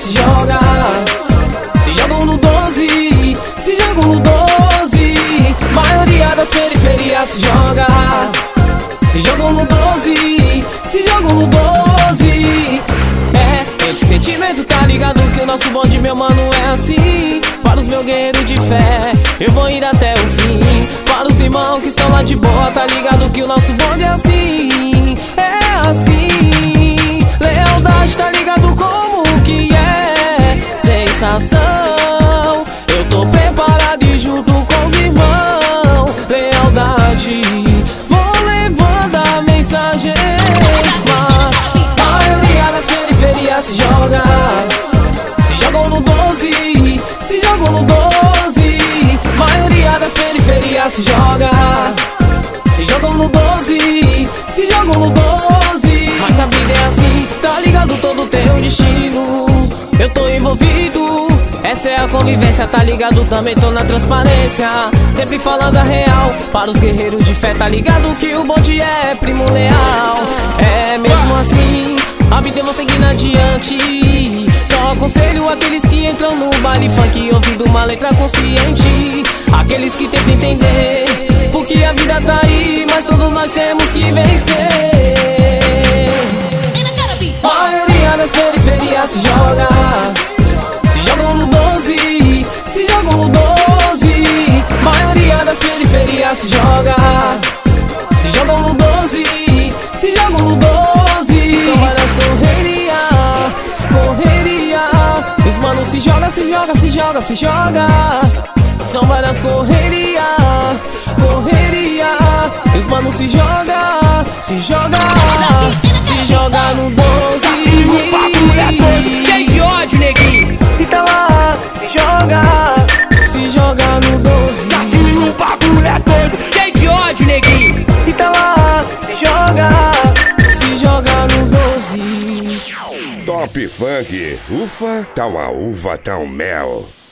se joga. Se jogam no 12, se jogam no 12. Maioria das periferias se joga. Se jogam no 12, se jogam no 12. Esse sentimento tá ligado que o nosso bonde, meu mano, é assim. Para os meus guerreiros de fé, eu vou ir até o fim. Para os irmãos que estão lá de boa, tá ligado que o nosso bonde é assim. É assim. Lealdade, tá ligado como que é? Sensação. Eu tô preparado e junto com os irmãos. Lealdade, vou levando a mensagem. Maioria das periferias se joga. Se jogam no 12, se jogam no 12. Maioria das periferias se joga. Se jogam no 12, se jogam no 12. Mas a vida é assim, tá ligado, todo tem um destino. Eu tô envolvido, essa é a convivência, tá ligado, também tô na transparência. Sempre falando a real, para os guerreiros de fé, tá ligado que o bonde é primo leal. É mesmo assim, a vida eu vou seguindo adiante. Só aconselho aqueles que entram no baile funk ouvindo uma letra consciente. Aqueles que tentam entender, porque a vida tá aí, mas todos nós temos que vencer. Maioria das periferias se joga. Se jogam no 12, se jogam no 12. Maioria das periferias se joga. Se jogam no 12, se jogam no 12. São várias correria. Os manos se joga, se joga, se joga, se joga. São várias correria. Os manos se joga, se joga. Se joga no 12. O bagulho é todo cheio de ódio, neguinho. Então lá, se joga. Se joga no 12. O bagulho é todo cheio de ódio, neguinho. Então lá, se joga. Se joga no 12. Top Funk, ufa, tá uma uva, tá um mel.